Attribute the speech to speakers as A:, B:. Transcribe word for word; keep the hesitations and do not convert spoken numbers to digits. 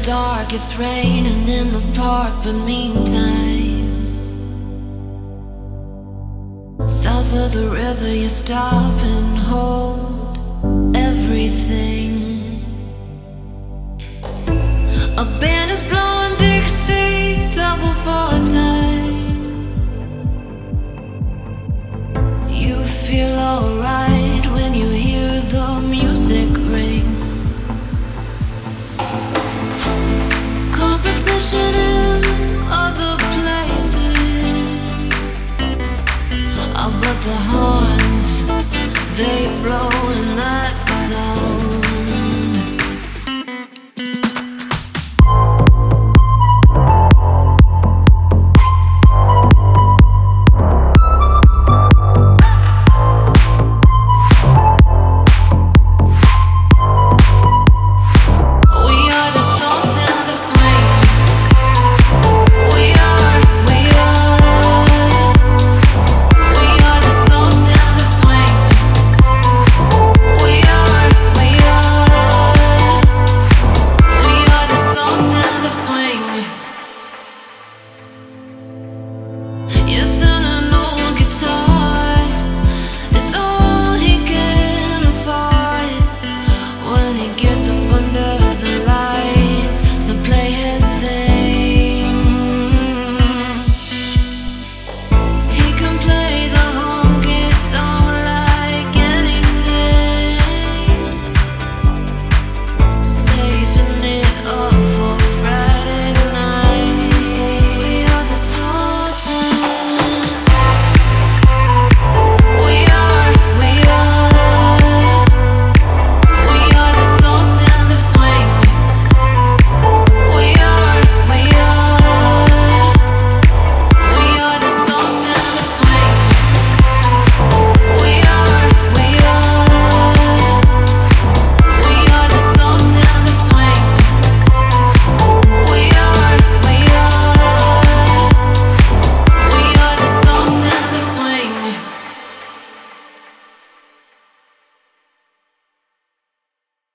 A: dark, it's raining in the park, but meantime, south of the river you stop and hold everything. A band is blowing Dixie, double four time. You feel alright when you hear the music ring. Competition in other places, oh, but the horns, they blow in that sound. Yes,